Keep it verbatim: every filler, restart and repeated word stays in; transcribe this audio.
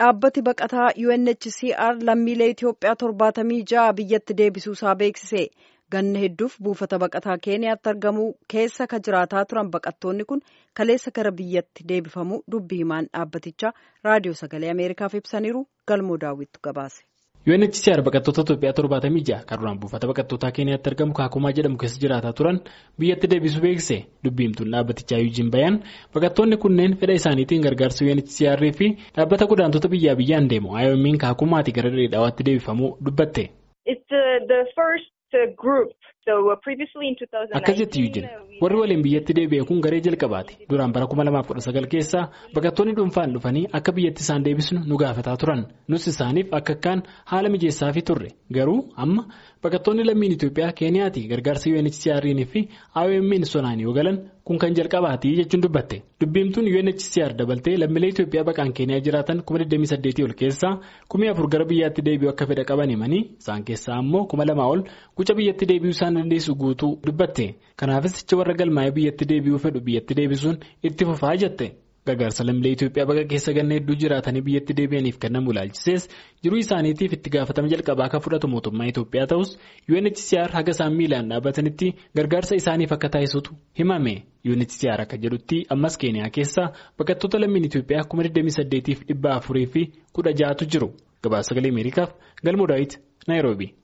dhaabbati baqataa U N H C R lammiilee Itoophiyaa torbaatamii ja'a biyyatti deebisuusaa beeksise. Ganna hedduuf buufata baqataa Keeniyaatti argamu keessa ka jiraataa turan baqattoonni kun kaleessa gara biyyatti deebifamu dubbii himaan dhaabbatichaa raadiyoo sagalee Ameerikaaf ibsaniiru. Galmoo daawwittu gabaase. U N H C R baqattoota Itoophiyaa torbaatamii ja'a kan duraan buufata baqattootaa Keeniyaatti argamu Kaakumaa jedhamu keessa jiraataa turan biyyatti deebisuu beeksise. Dubbii himtuun dhaabbatichaa Yuujiin Bayaan baqattoonni kunneen fedha isaaniitiin gargaarsa U N H C R fi dhaabbata godaantota biyyaa biyyaan deemu I O M Kaakumaatti gara Dirreedhaawaatti deebifamuu dubbatte. Akkas jetti Yuujiin warri waliin biyyatti deebi'e kun garee jalqabaati. Duraan bara kuma lamaaf kudha sagal keessa baqattoonni dhuunfaan dhufanii akka biyyatti isaan deebisnu nu gaafataa turan. Nus isaaniif akka akkaan haala mijeessaa fi turre. Garuu amma baqattoonni lammiin Itoophiyaa Keeniyaatti gargaarsa U N H C R fi I O M sonaan yoo galan kun kan jalqabaati jechuun dubbatte. Dubbiimtuun U N H C R dabaltee lammiilee Itoophiyaa baqaan Keeniyaa jiraatan kuma digdamii saddeetii ol keessaa kumii afur gara biyyaatti deebi'uu akka fedha qaban himanii isaan keessaa ammoo kuma lamaa ol guca biyyatti deebi'uu isaan dandeessu guutuu dubbatte. Kanaafis jecha warra galmaa'ee biyyatti deebi'uu fedhu biyyatti deebisuun itti fufaa jette. Gargaarsa lammiilee Itoophiyaa baqa keessa ganna hedduu jiraatanii biyyatti deebi'aniif kennamu ilaalchisees jiruu isaaniitiif itti gaafatama jalqabaa akka fudhatu mootummaa Itoophiyaa ta'us U N H C R haga isaan miilaan dhaabbatanitti gargaarsa isaaniif akka taasisutu himame. U N H C R akka jedhutti ammas Keeniyaa keessa baqattoota lammiin Itoophiyaa kuma digdamii saddeetiif dhibba afurii fi kudha ja'atu jiru. Gabaasa sagalee Ameerikaaf Galmoo Daawit Naayiroobii.